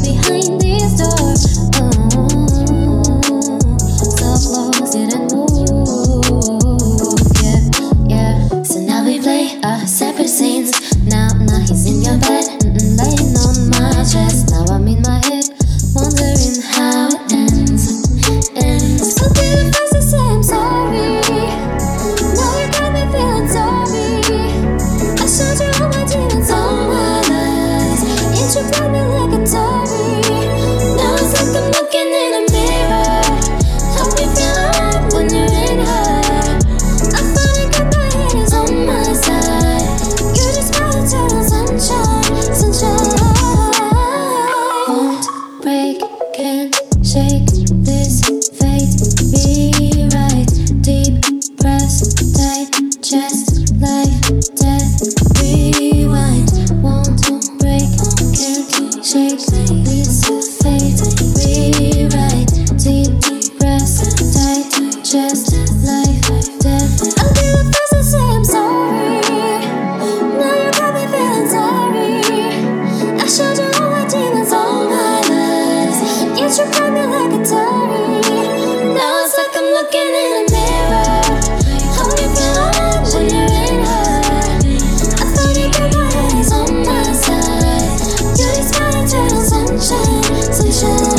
behind this door. So close, didn't move. Yeah, yeah. So now we play separate scenes. Now he's in your bed, laying on my chest. Now I'm in my head, wondering how it ends. So did it first to say I'm sorry. Now you got me feeling sorry. I showed you all my demons, all my lies. Yet you played me like a toy. Now it's like I'm looking in a mirror. Help me feel alive when you're in her. I finally got my hands on my side. You just my eternal sunshine, sunshine. Won't break, can't shake this fate. Rewrite, deep breaths, tight chest, life, death. Rewind, won't break, can't shake this fate. Rewrite, deep breaths, tight chest, life, death. I'll be the first to say I'm sorry. Now you got me feeling sorry. I showed you all my demons, all my lies. Yet you played me like a toy. Now it's like I'm looking in a mirror. How you feel alive when you're in her. I thought you got my hands on my side. You just my eternal sunshine, sunshine.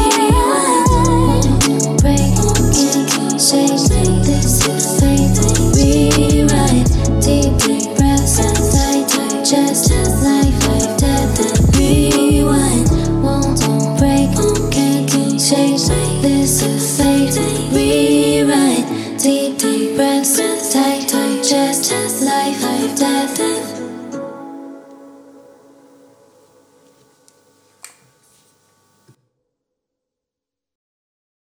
Won't break, can't shake this fate. Rewrite, deep breaths, tight chest, life, death. Rewind, won't break, can't shake this fate. Rewrite, deep breaths, tight chest, life, death.